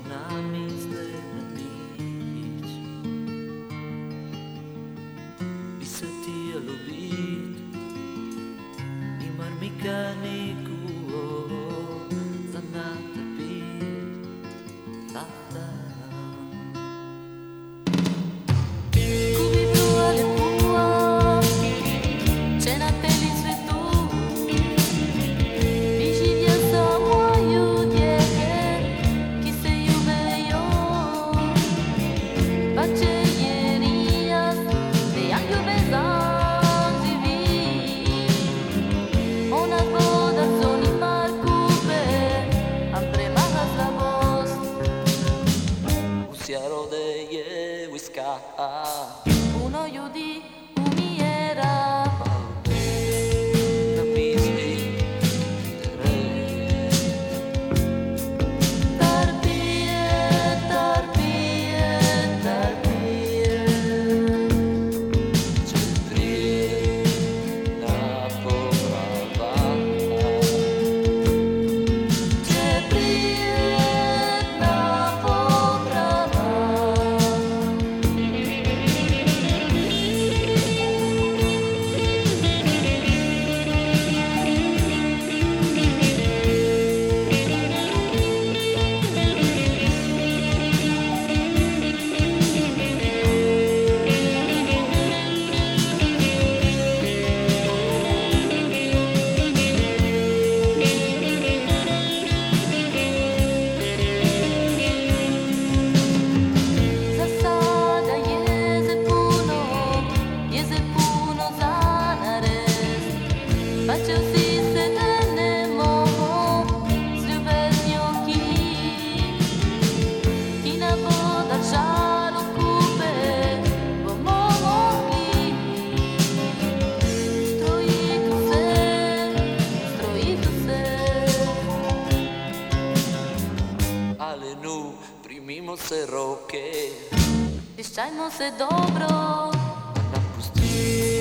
namisle na nič. Bi se ti ljubit i marmika nikuo za natrpit lahta. Rodeje whiská. Puno ljudi umiera. Na misli Trpije, trpije, trpije. će prije na poprava. Će prijet na poprava. Bacio si se tenemo s ljubeznijo ki nam bo držalo skupaj, bomo mogli strojiti se. Ale nu primimo se roke. Piščajmo se dobro. Napusti